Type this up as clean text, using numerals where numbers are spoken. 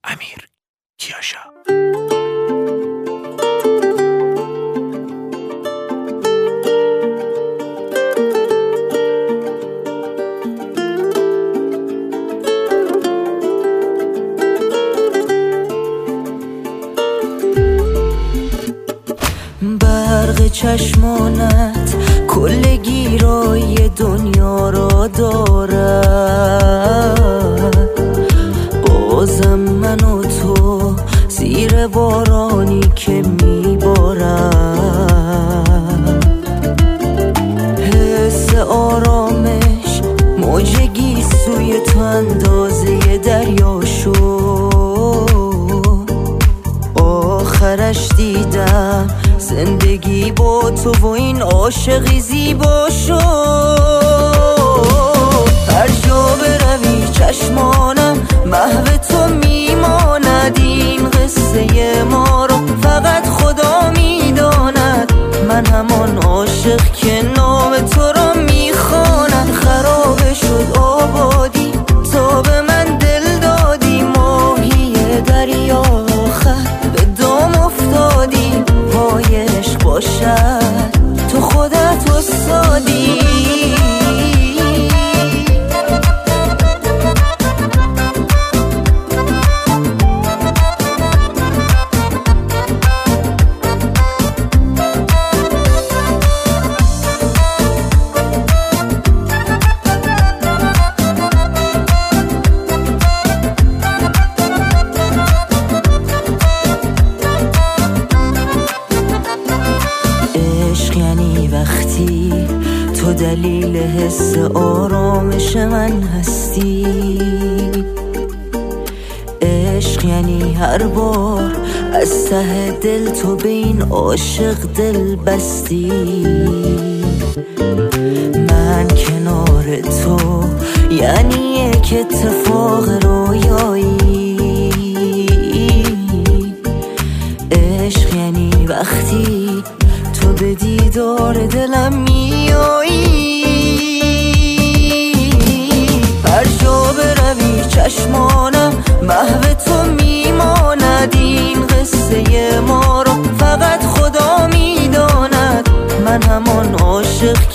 امیر کیاشا. برق چشمانت کل گیرای دنیا را دارد، بازم من و تو زیر بارانی که میبارد. حس آرامش موج گیسوی تو اندازه دریا شد، آخرش دیدم زندگی با تو و این عاشقی زیبا شد. هر جا بروی چشمانم محو تو میماند، این قصه ما رو فقط خدا میداند. من همان عاشق که نام تو رو میخواند. خراب شد آبادی تا به من دل دادی، ماهی دریا آخر به دام افتادی. وای عشق باشد تو خودت استادی. وقتی تو دلیل حس آرامش من هستی، عشق یعنی هر بار از ته دل تو به این عاشق دل بستی. من کنار تو یعنی یک اتفاق رویایی، عشق یعنی وقتی تو به دیدار دلم میایی. هر جا بروی چشمانم محو تو میماند، این قصه ما رو فقط خدا میداند. من همان عاشق